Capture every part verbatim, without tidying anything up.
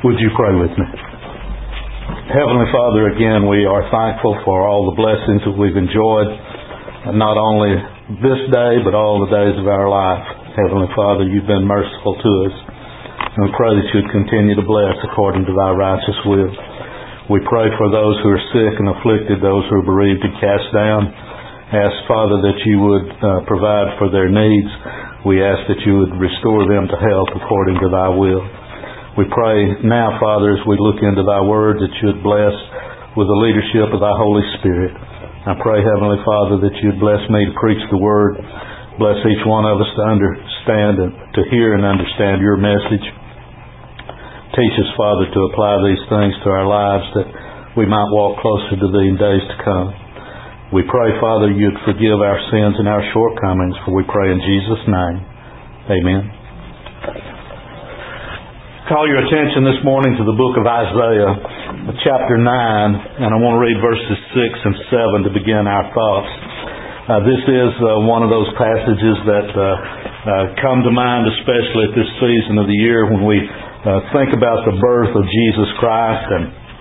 Would you pray with me? Heavenly Father, again, we are thankful for all the blessings that we've enjoyed, not only this day, but all the days of our life. Heavenly Father, you've been merciful to us. And we pray that you'd continue to bless according to thy righteous will. We pray for those who are sick and afflicted, those who are bereaved and cast down. Ask, Father, that you would uh, provide for their needs. We ask that you would restore them to health according to thy will. We pray now, Father, as we look into thy word, that you would bless with the leadership of thy Holy Spirit. I pray, Heavenly Father, that you would bless me to preach the word. Bless each one of us to understand and to hear and understand your message. Teach us, Father, to apply these things to our lives, that we might walk closer to thee in days to come. We pray, Father, you'd forgive our sins and our shortcomings, for we pray in Jesus' name. Amen. Call your attention this morning to the book of Isaiah, chapter nine, and I want to read verses six and seven to begin our thoughts. Uh, this is uh, one of those passages that uh, uh, come to mind, especially at this season of the year when we uh, think about the birth of Jesus Christ, and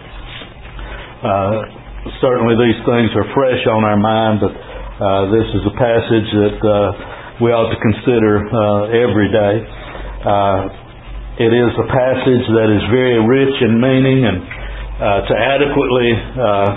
uh, certainly these things are fresh on our mind, but uh, this is a passage that uh, we ought to consider uh, every day. Uh, It is a passage that is very rich in meaning, and uh, to adequately uh,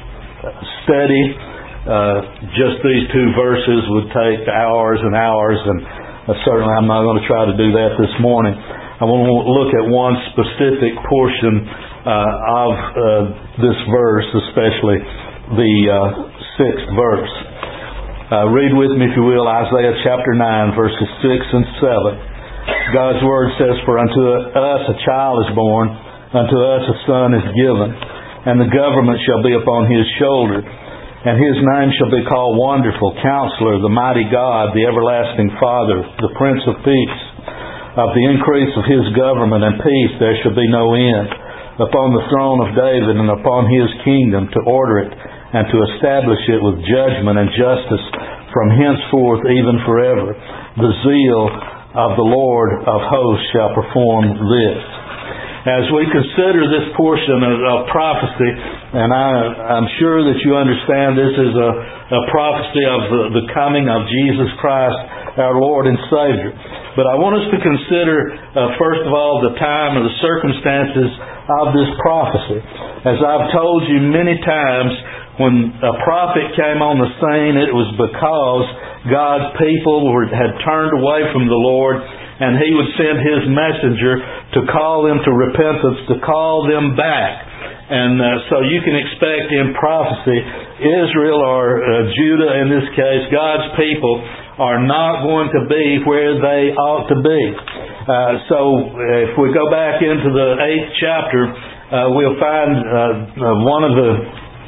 study uh, just these two verses would take hours and hours, and uh, certainly I'm not going to try to do that this morning. I want to look at one specific portion uh, of uh, this verse, especially the uh, sixth verse. Uh, read with me, if you will, Isaiah chapter nine, verses six and seven. God's Word says, "For unto us a child is born, unto us a son is given, and the government shall be upon his shoulder. And his name shall be called Wonderful, Counselor, the Mighty God, the Everlasting Father, the Prince of Peace. Of the increase of his government and peace there shall be no end, upon the throne of David and upon his kingdom, to order it and to establish it with judgment and justice from henceforth even forever. The zeal of the Lord of hosts shall perform this." As we consider this portion of, of prophecy, and I, I'm sure that you understand this is a, a prophecy of the, the coming of Jesus Christ, our Lord and Savior. But I want us to consider, uh, first of all, the time and the circumstances of this prophecy. As I've told you many times, when a prophet came on the scene, it was because God's people were, had turned away from the Lord, and He would send His messenger to call them to repentance, to call them back. And uh, so you can expect in prophecy, Israel or uh, Judah in this case, God's people, are not going to be where they ought to be. Uh, so if we go back into the eighth chapter, uh, we'll find uh, uh, one of the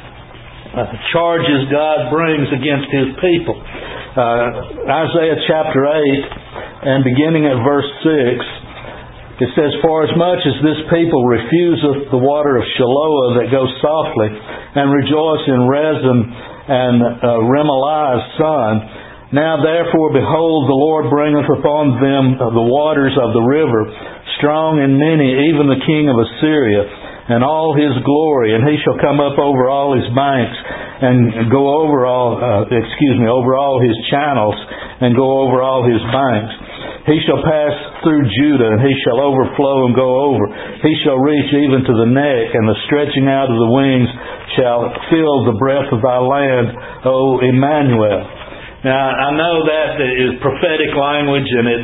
Uh, charges God brings against His people. Uh, Isaiah chapter eight, and beginning at verse six, it says, "For as much as this people refuseth the water of Shiloah that goes softly, and rejoice in Rezin and uh, Remaliah's son, now therefore, behold, the Lord bringeth upon them the waters of the river, strong and many, even the king of Assyria, and all his glory, and he shall come up over all his banks, and go over all, uh, excuse me, over all his channels, and go over all his banks. He shall pass through Judah, and he shall overflow and go over. He shall reach even to the neck, and the stretching out of the wings shall fill the breadth of thy land, O Emmanuel." Now, I know that is prophetic language, and it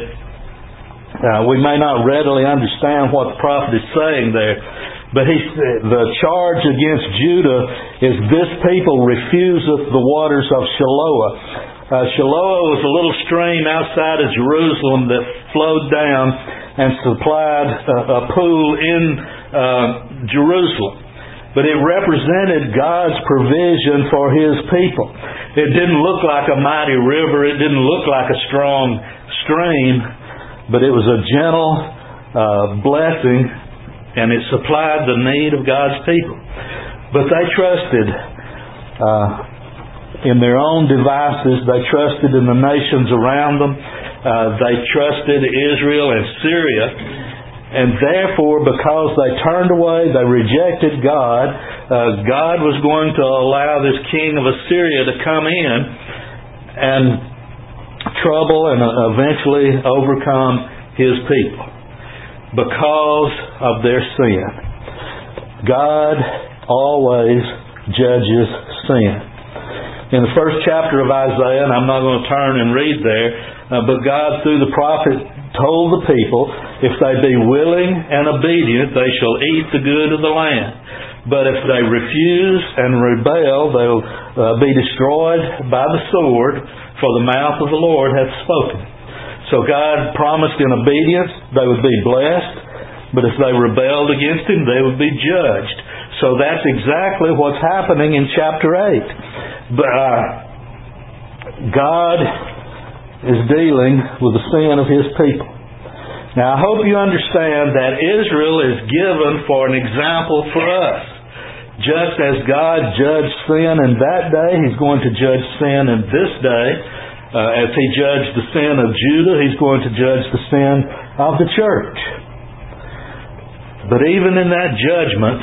uh, we may not readily understand what the prophet is saying there. But he, the charge against Judah is, "This people refuseth the waters of Shiloah." Uh, Shiloah was a little stream outside of Jerusalem that flowed down and supplied a, a pool in uh, Jerusalem. But it represented God's provision for His people. It didn't look like a mighty river. It didn't look like a strong stream. But it was a gentle uh, blessing, and it supplied the need of God's people. But they trusted uh, in their own devices. They trusted in the nations around them. Uh, they trusted Israel and Syria. And therefore, because they turned away, they rejected God, uh, God was going to allow this king of Assyria to come in and trouble and eventually overcome His people because of their sin. God always judges sin. In the first chapter of Isaiah, and I'm not going to turn and read there, uh, but God through the prophet told the people, if they be willing and obedient, they shall eat the good of the land. But if they refuse and rebel, they'll uh, be destroyed by the sword, for the mouth of the Lord hath spoken. So God promised in obedience they would be blessed, but if they rebelled against Him, they would be judged. So that's exactly what's happening in chapter eight. But, uh, God is dealing with the sin of His people. Now, I hope you understand that Israel is given for an example for us. Just as God judged sin in that day, He's going to judge sin in this day. Uh, as He judged the sin of Judah, He's going to judge the sin of the church. But even in that judgment,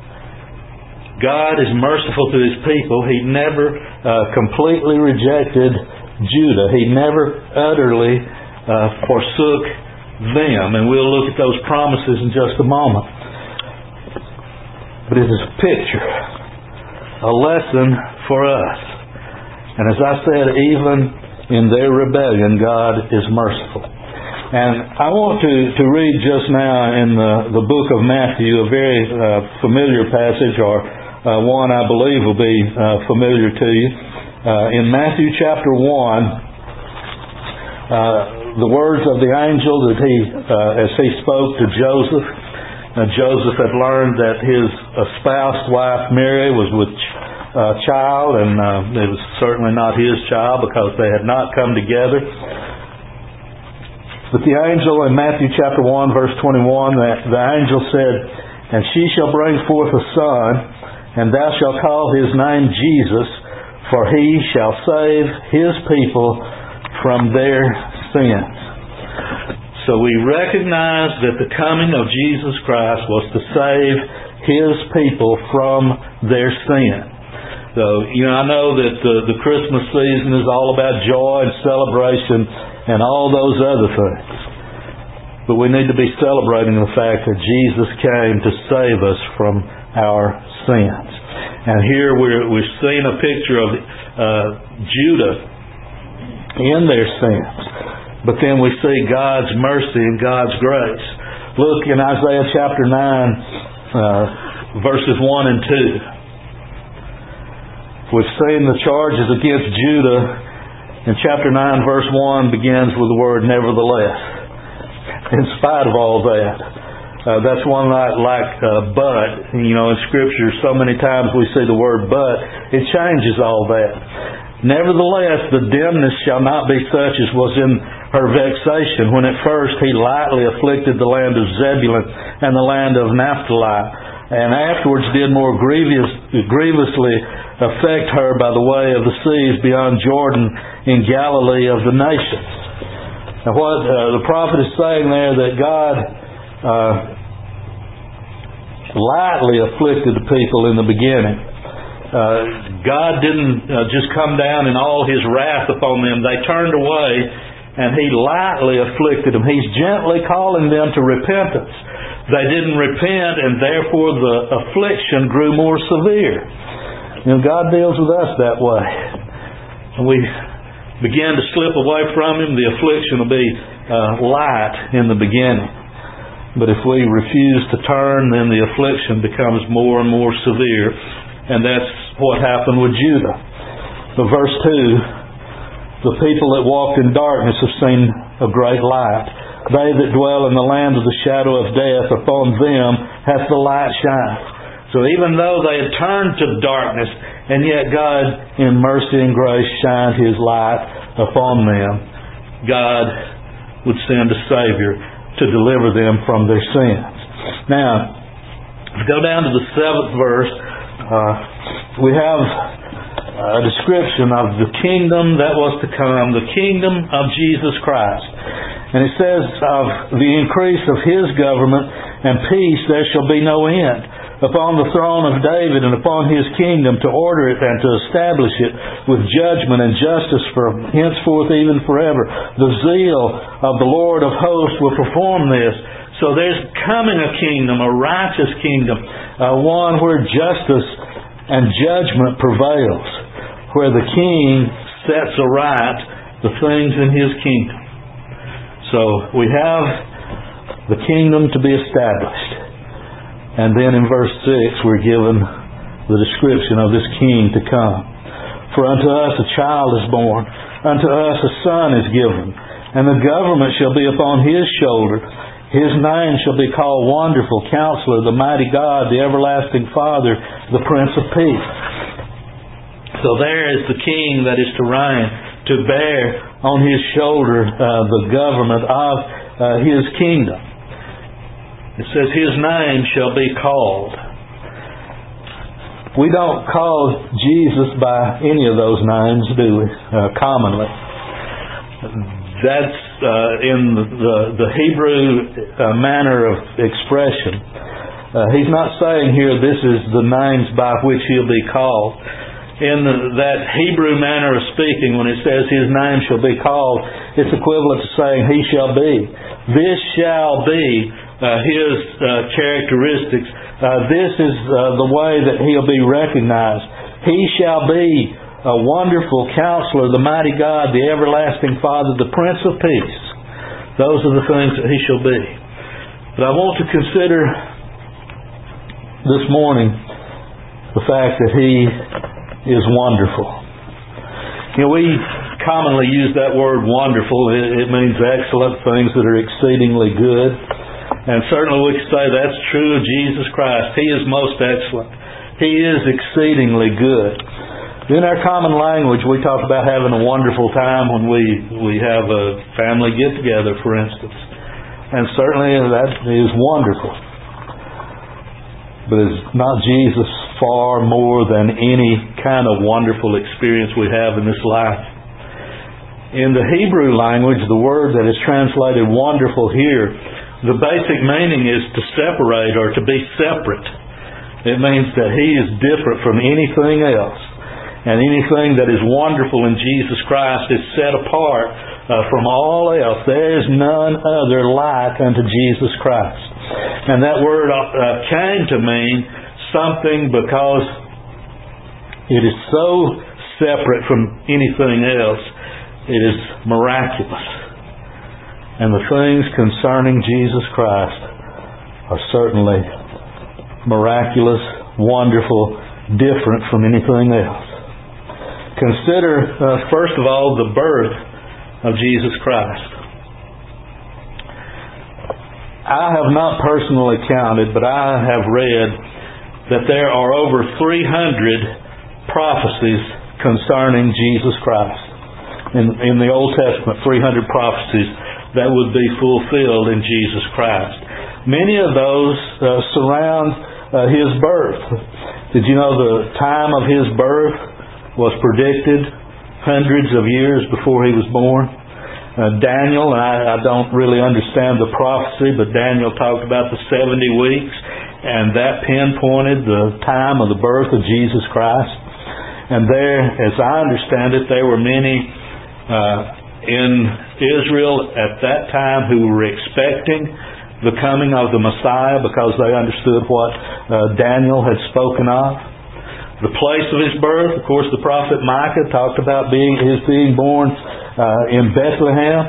God is merciful to His people. He never uh, completely rejected Judah. He never utterly uh, forsook them. And we'll look at those promises in just a moment. But it is a picture, a lesson for us. And as I said, even in their rebellion, God is merciful. And I want to, to read just now in the, the book of Matthew a very uh, familiar passage, or uh, one I believe will be uh, familiar to you. Uh, in Matthew chapter one, uh, the words of the angel that he, uh, as he spoke to Joseph, uh, Joseph had learned that his espoused wife Mary was with uh, child, and uh, it was certainly not his child because they had not come together. But the angel in Matthew chapter one, verse twenty-one, the, the angel said, "And she shall bring forth a son, and thou shalt call his name Jesus, for he shall save his people from their sins." So we recognize that the coming of Jesus Christ was to save His people from their sin. So, you know, I know that the, the Christmas season is all about joy and celebration and all those other things. But we need to be celebrating the fact that Jesus came to save us from our sins. And here we're, we're seeing a picture of uh, Judah in their sins. But then we see God's mercy and God's grace. Look in Isaiah chapter nine, uh, verses one and two. We've seen the charges against Judah. In chapter nine, verse one begins with the word nevertheless. In spite of all that. Uh, that's one like, like uh, but. You know, in Scripture, so many times we see the word but. It changes all that. Nevertheless, the dimness shall not be such as was in her vexation, when at first He lightly afflicted the land of Zebulun and the land of Naphtali, and afterwards did more grievous, grievously affect her by the way of the seas beyond Jordan in Galilee of the nations. Now what uh, the prophet is saying there, that God uh, lightly afflicted the people in the beginning. Uh, God didn't uh, just come down in all His wrath upon them. They turned away, and He lightly afflicted them. He's gently calling them to repentance. They didn't repent, and therefore the affliction grew more severe. You know, God deals with us that way. And we begin to slip away from Him, the affliction will be uh, light in the beginning. But if we refuse to turn, then the affliction becomes more and more severe. And that's what happened with Judah. But verse two, the people that walked in darkness have seen a great light. They that dwell in the land of the shadow of death, upon them hath the light shined. So even though they had turned to darkness, and yet God in mercy and grace shined His light upon them, God would send a Savior to deliver them from their sins. Now, if we go down to the seventh verse, uh, we have a description of the kingdom that was to come, the kingdom of Jesus Christ. And it says, of the increase of His government and peace there shall be no end, upon the throne of David and upon His kingdom, to order it and to establish it with judgment and justice from henceforth even forever. The zeal of the Lord of hosts will perform this. So there's coming a kingdom, a righteous kingdom, uh, one where justice and judgment prevails, where the King sets aright the things in His kingdom. So we have the kingdom to be established. And then in verse six we're given the description of this King to come. For unto us a child is born, unto us a son is given, and the government shall be upon His shoulder. His name shall be called Wonderful, Counselor, the Mighty God, the Everlasting Father, the Prince of Peace. So there is the King that is to reign, to bear on His shoulder uh, the government of uh, His kingdom. It says His name shall be called. We don't call Jesus by any of those names, do we? Uh, commonly. That's uh, in the, the, the Hebrew uh, manner of expression. Uh, he's not saying here this is the names by which He'll be called. In the, that Hebrew manner of speaking, when it says His name shall be called, it's equivalent to saying He shall be. This shall be uh, His uh, characteristics. Uh, this is uh, the way that He'll be recognized. He shall be a Wonderful Counselor, the Mighty God, the Everlasting Father, the Prince of Peace. Those are the things that He shall be. But I want to consider this morning the fact that He is wonderful. You know, we commonly use that word wonderful. It, it means excellent, things that are exceedingly good. And certainly we can say that's true of Jesus Christ. He is most excellent. He is exceedingly good. In our common language, we talk about having a wonderful time when we, we have a family get-together, for instance. And certainly that is wonderful. But is not Jesus far more than any kind of wonderful experience we have in this life? In the Hebrew language, the word that is translated wonderful here, the basic meaning is to separate or to be separate. It means that He is different from anything else. And anything that is wonderful in Jesus Christ is set apart uh, from all else. There is none other like unto Jesus Christ. And that word uh, came to mean something because it is so separate from anything else. It is miraculous. And the things concerning Jesus Christ are certainly miraculous, wonderful, different from anything else. Consider, uh, first of all, the birth of Jesus Christ. I have not personally counted, but I have read that there are over three hundred prophecies concerning Jesus Christ. In, in the Old Testament, three hundred prophecies that would be fulfilled in Jesus Christ. Many of those uh, surround uh, His birth. Did you know the time of His birth was predicted hundreds of years before He was born? Uh, Daniel, and I, I don't really understand the prophecy, but Daniel talked about the seventy weeks, and that pinpointed the time of the birth of Jesus Christ. And there, as I understand it, there were many uh, in Israel at that time who were expecting the coming of the Messiah because they understood what uh, Daniel had spoken of. The place of His birth, of course, the prophet Micah talked about being His being born uh, in Bethlehem.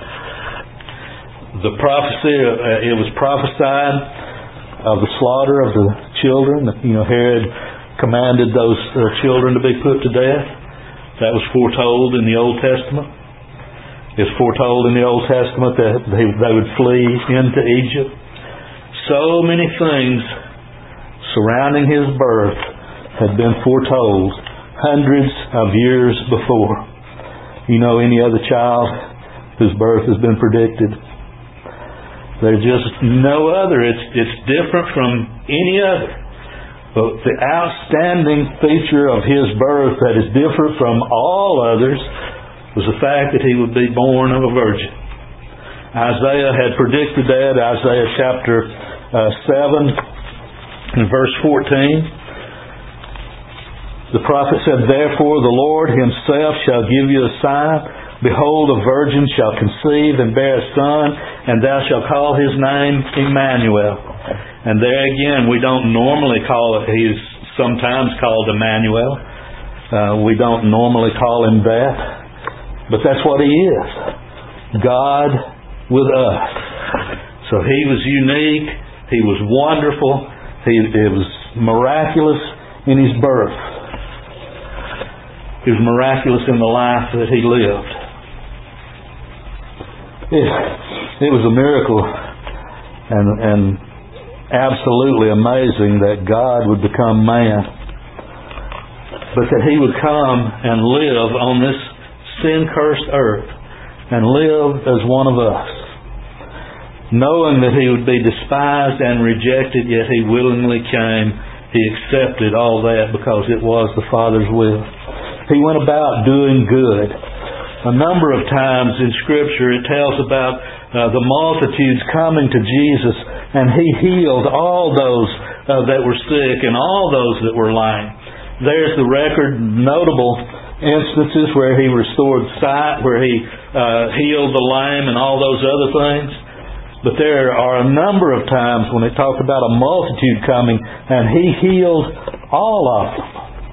The prophecy, uh, it was prophesied of the slaughter of the children. You know, Herod commanded those uh, children to be put to death. That was foretold in the Old Testament. It's foretold in the Old Testament that they, they would flee into Egypt. So many things surrounding His birth had been foretold hundreds of years before. You know any other child whose birth has been predicted? There's just no other. It's, it's different from any other. But the outstanding feature of His birth that is different from all others was the fact that He would be born of a virgin. Isaiah had predicted that. Isaiah chapter uh, seven and verse fourteen. The prophet said, "Therefore the Lord Himself shall give you a sign. Behold, a virgin shall conceive and bear a son, and thou shalt call his name Emmanuel." And there again, we don't normally call it, He's sometimes called Emmanuel. Uh, we don't normally call Him that. But that's what He is. God with us. So He was unique. He was wonderful. He, it was miraculous in His birth. He was miraculous in the life that He lived. It, it was a miracle and, and absolutely amazing that God would become man. But that He would come and live on this sin-cursed earth and live as one of us. Knowing that He would be despised and rejected, yet He willingly came. He accepted all that because it was the Father's will. He went about doing good. A number of times in Scripture it tells about uh, the multitudes coming to Jesus, and He healed all those uh, that were sick and all those that were lame. There's the record, notable instances where He restored sight, where He uh, healed the lame and all those other things. But there are a number of times when it talks about a multitude coming, and He healed all of them.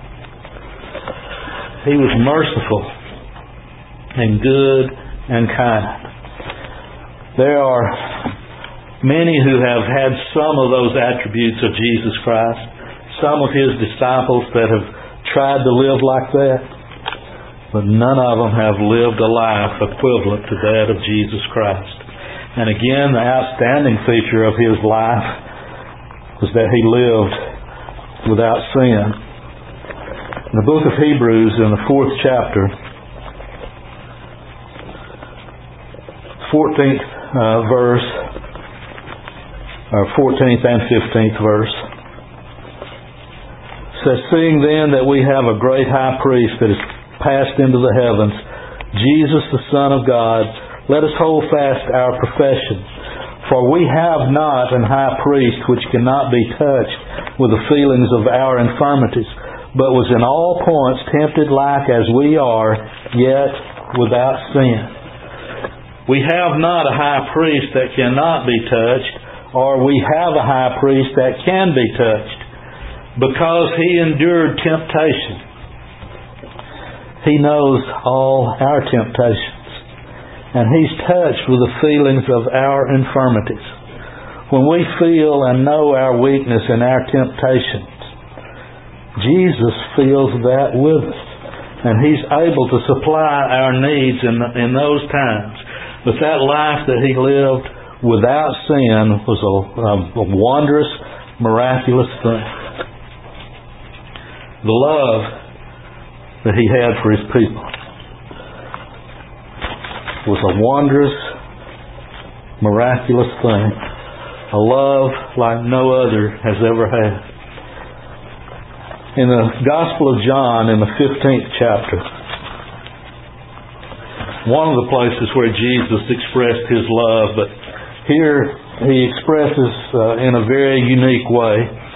He was merciful and good and kind. There are many who have had some of those attributes of Jesus Christ, some of His disciples that have tried to live like that, but none of them have lived a life equivalent to that of Jesus Christ. And again, the outstanding feature of His life was that He lived without sin. In the book of Hebrews, in the fourth chapter, fourteenth uh, verse, or fourteenth and fifteenth verse, says, "Seeing then that we have a great high priest that is passed into the heavens, Jesus the Son of God, let us hold fast our profession. For we have not an high priest which cannot be touched with the feelings of our infirmities, but was in all points tempted like as we are, yet without sin." We have not a high priest that cannot be touched, or we have a high priest that can be touched, because He endured temptation. He knows all our temptations, and He's touched with the feelings of our infirmities. When we feel and know our weakness and our temptations, Jesus feels that with us, and He's able to supply our needs in, in those times. But that life that He lived without sin was a, a, a wondrous, miraculous thing. The love that He had for His people was a wondrous, miraculous thing. A love like no other has ever had. In the Gospel of John, in the fifteenth chapter, one of the places where Jesus expressed His love, but here He expresses uh, in a very unique way.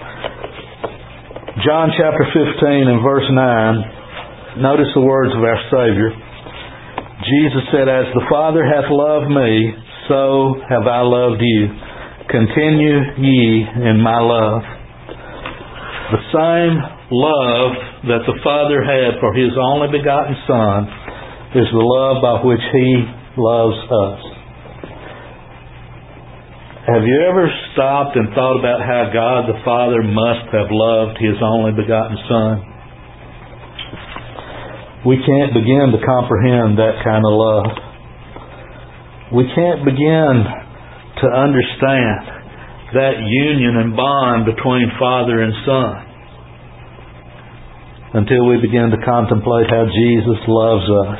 John chapter fifteen and verse nine, notice the words of our Savior. Jesus said, "As the Father hath loved me, so have I loved you. Continue ye in my love." The same love that the Father had for His only begotten Son is the love by which He loves us. Have you ever stopped and thought about how God the Father must have loved His only begotten Son? We can't begin to comprehend that kind of love. We can't begin to understand that union and bond between Father and Son until we begin to contemplate how Jesus loves us.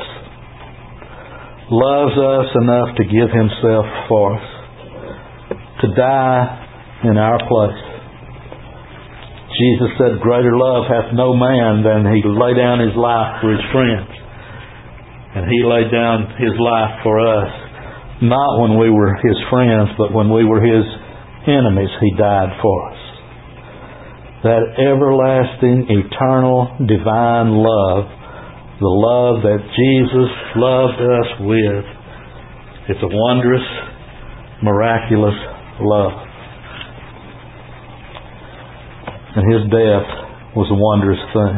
Loves us enough to give Himself for us, to die in our place. Jesus said, "Greater love hath no man than he lay down his life for his friends." And He laid down His life for us. not when we were His friends, but when we were His enemies, He died for us. That everlasting, eternal, divine love, the love that Jesus loved us with, it's a wondrous, miraculous love. And His death was a wondrous thing.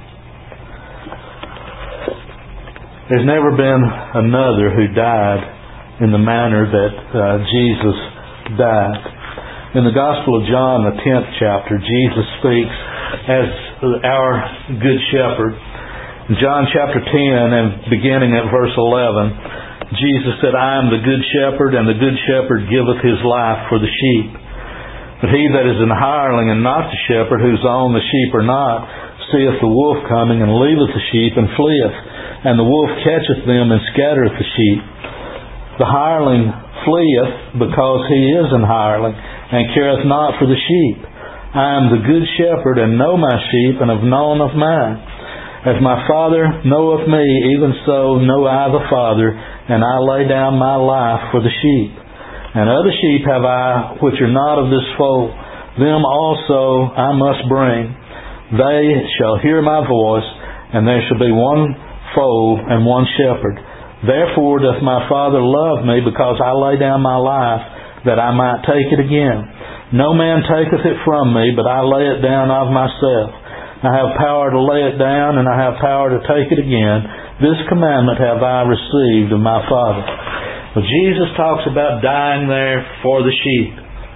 There's never been another who died in the manner that uh, Jesus died. In the Gospel of John, the tenth chapter, Jesus speaks as our Good Shepherd. In John chapter ten, and beginning at verse eleven, Jesus said, I am the Good Shepherd, and the Good Shepherd giveth His life for the sheep. But he that is an hireling and not the shepherd, whose own the sheep are not, seeth the wolf coming, and leaveth the sheep, and fleeth. And the wolf catcheth them, and scattereth the sheep. The hireling fleeth, because he is an hireling, and careth not for the sheep. I am the Good Shepherd, and know my sheep, and have known of mine. As my Father knoweth me, even so know I the Father, and I lay down my life for the sheep. And other sheep have I, which are not of this fold. Them also I must bring. They shall hear my voice, and there shall be one fold and one shepherd. Therefore doth my Father love me, because I lay down my life, that I might take it again. No man taketh it from me, but I lay it down of myself. I have power to lay it down, and I have power to take it again. This commandment have I received of my Father. Well, Jesus talks about dying there for the sheep.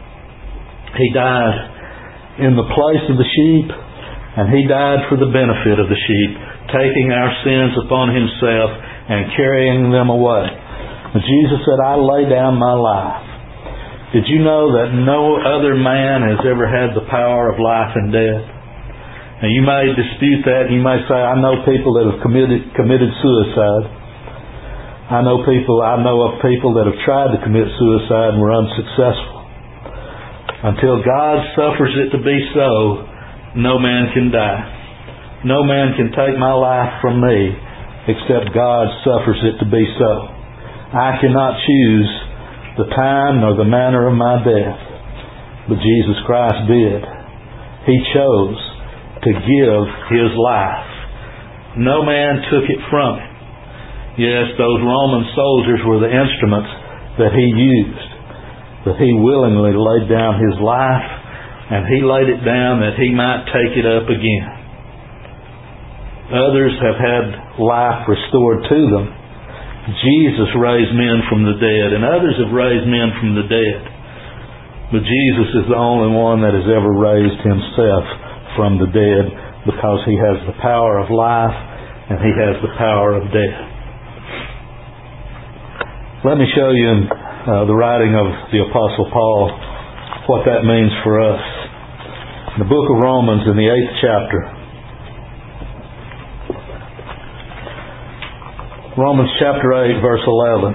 He died in the place of the sheep, and He died for the benefit of the sheep, taking our sins upon Himself and carrying them away. And Jesus said, I lay down my life. Did you know that no other man has ever had the power of life and death? Now you may dispute that. You may say, I know people that have committed committed suicide. I know people. I know of people that have tried to commit suicide and were unsuccessful. Until God suffers it to be so, no man can die. No man can take my life from me, except God suffers it to be so. I cannot choose the time nor the manner of my death, but Jesus Christ did. He chose to give His life. No man took it from Him. Yes, those Roman soldiers were the instruments that He used, but He willingly laid down His life, and He laid it down that He might take it up again. Others have had life restored to them. Jesus raised men from the dead, and others have raised men from the dead. But Jesus is the only one that has ever raised Himself from the dead, because He has the power of life and He has the power of death. Let me show you in uh, the writing of the Apostle Paul what that means for us. In the book of Romans, in the eighth chapter, Romans chapter eight, verse eleven.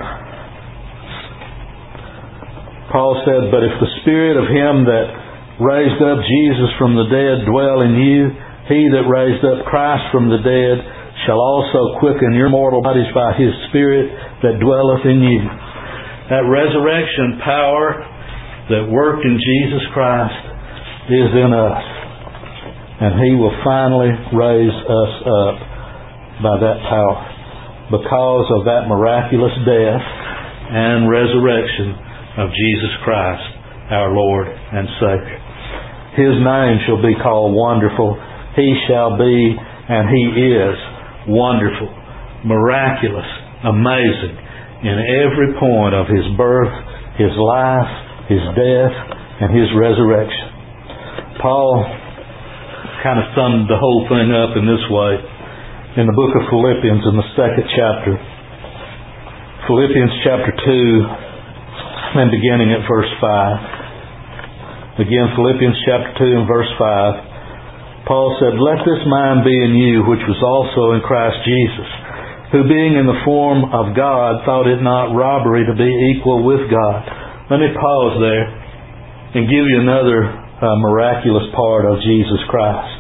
Paul said, But if the Spirit of Him that raised up Jesus from the dead dwell in you, He that raised up Christ from the dead shall also quicken your mortal bodies by His Spirit that dwelleth in you. That resurrection power that worked in Jesus Christ is in us. And He will finally raise us up by that power, because of that miraculous death and resurrection of Jesus Christ, our Lord and Savior. His name shall be called Wonderful. He shall be, and He is, wonderful, miraculous, amazing in every point of His birth, His life, His death, and His resurrection. Paul kind of summed the whole thing up in this way in the book of Philippians, in the second chapter. Philippians chapter two, and beginning at verse five. Again, Philippians chapter two and verse five. Paul said, Let this mind be in you, which was also in Christ Jesus, who being in the form of God, thought it not robbery to be equal with God. Let me pause there and give you another uh, miraculous part of Jesus Christ.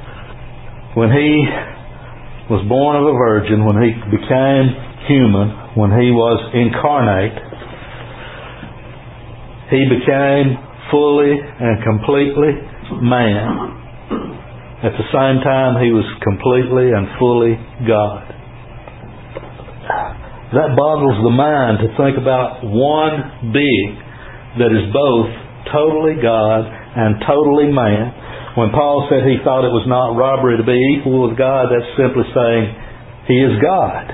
When He was born of a virgin, when He became human, when He was incarnate, He became fully and completely man. At the same time, He was completely and fully God. That boggles the mind to think about one being that is both totally God and totally man. When Paul said he thought it was not robbery to be equal with God, that's simply saying He is God.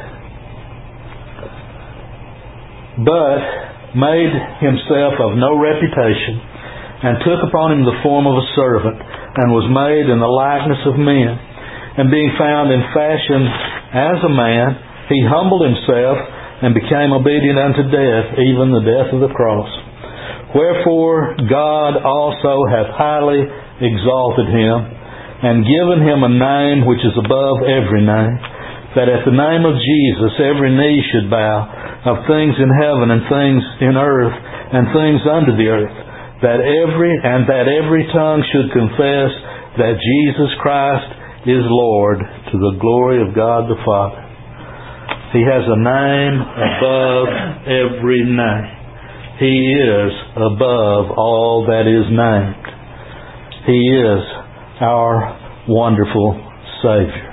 But made Himself of no reputation, and took upon Him the form of a servant, and was made in the likeness of men. And being found in fashion as a man, He humbled Himself, and became obedient unto death, even the death of the cross. Wherefore God also hath highly exalted Him, and given Him a name which is above every name, that at the name of Jesus every knee should bow, of things in heaven and things in earth and things under the earth, that every and that every tongue should confess that Jesus Christ is Lord, to the glory of God the Father. He has a name above every name. He is above all that is named. He is our wonderful Savior.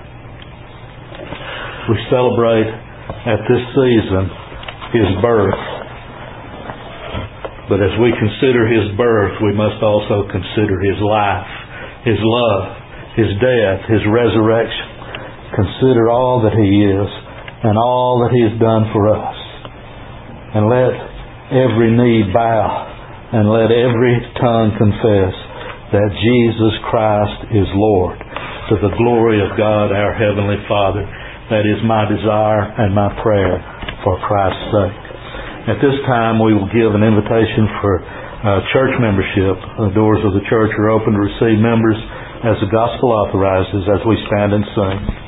We celebrate at this season His birth. But as we consider His birth, we must also consider His life, His love, His death, His resurrection. Consider all that He is and all that He has done for us. And let every knee bow and let every tongue confess that Jesus Christ is Lord, to the glory of God our Heavenly Father. That is my desire and my prayer for Christ's sake. At this time, we will give an invitation for uh, church membership. The doors of the church are open to receive members as the gospel authorizes as we stand and sing.